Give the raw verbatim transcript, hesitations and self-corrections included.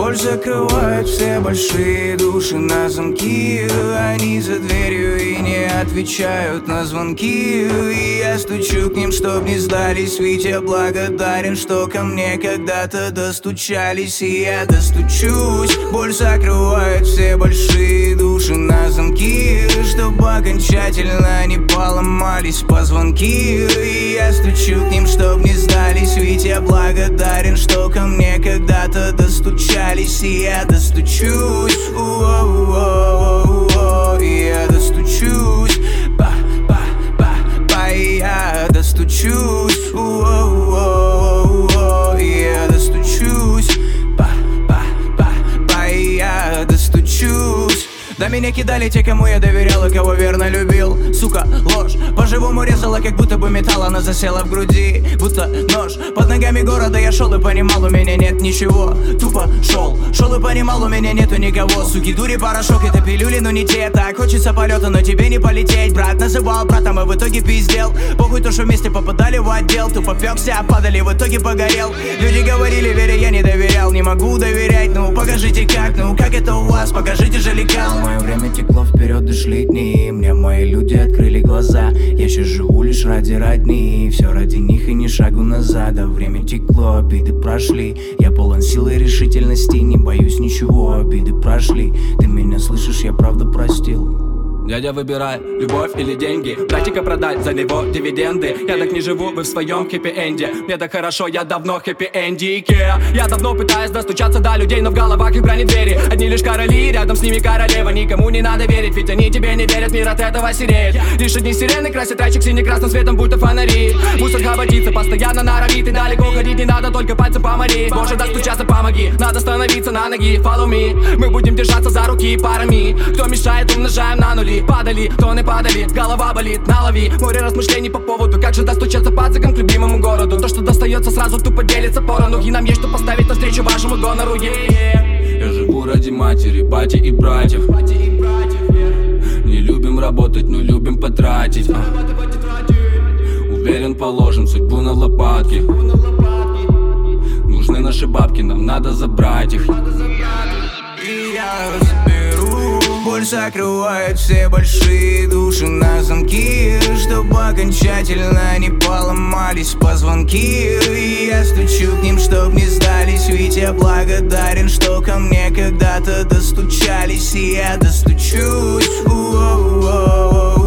Боль закрывает все большие души на замки. Они за дверью и не отвечают на звонки. И я стучу к ним, чтоб не сдались. Ведь я благодарен, что ко мне когда-то достучались. И я достучусь. Боль закрывает все большие души на замки, чтоб окончательно не поломались позвонки. И я стучу к ним, чтоб не сдались. Ведь я благодарен, что ко мне когда-то достучались. И я достучусь. У-о-о-о-о-о. И я достучусь. Па-па-па-па. И я достучусь. У-о-о-о-о-о. И я достучусь. Па-па-па-па. И я достучусь. Да меня кидали те, кому я доверял и кого верно любил. Сука, ложь, по-живому резала, как будто бы металл, она засела в груди, будто нож. Под ногами города я шел и понимал, у меня нет ничего. Тупо шел, шел и понимал, у меня нету никого. Суки, дури, порошок, это пилюли, но не те. Так хочется полета, но тебе не полететь. Брат называл братом, и в итоге пиздел. Похуй то, что вместе попадали в отдел. Тупо пёкся, падали, в итоге погорел. Люди говорили, вере я не доверял. Не могу доверять, ну покажите как, ну как это у вас, покажите же лекал. Мое время текло вперед и шли дни. Мне мои люди открыли глаза. Я сейчас живу лишь ради родни. Все ради них и ни шагу назад. А время текло, обиды прошли. Я полон силы и решительности. Не боюсь ничего, обиды прошли. Ты меня слышишь, я правда простил. Дядя, выбирай, любовь или деньги. Братика продать, за него дивиденды. Я так не живу, вы в своем хэппи-энде. Мне так хорошо, я давно хэппи-эндике. Я давно пытаюсь достучаться до людей, но в головах их бронят двери. Одни лишь короли, рядом с ними королева. Никому не надо верить, ведь они тебе не верят. Мир от этого сереет. Лишь одни сирены красят райчик сине-красным светом, будто фонари. Мусор хоботится, постоянно норовит. И далеко ходить не надо, только пальцем помоли. Боже, достучаться помоги, надо становиться на ноги. Follow me, мы будем держаться за руки парами. Кто мешает, умножаем на нули. Падали, тоны падали, голова болит, налови. Море размышлений по поводу, как же достучаться пацикам к любимому городу. То, что достается сразу, тупо делится порону. И нам есть что поставить навстречу вашему гонору. Yeah. Я живу ради матери, бати и братьев. Не любим работать, но любим потратить. Уверен, положим судьбу на лопатки. Нужны наши бабки, нам надо забрать их. И я заберу. Боль закрывает все большие души на замки, чтобы окончательно не поломались позвонки. И я стучу к ним, чтоб не сдались. Ведь я благодарен, что ко мне когда-то достучались. И я достучусь. У-о-о-о-о.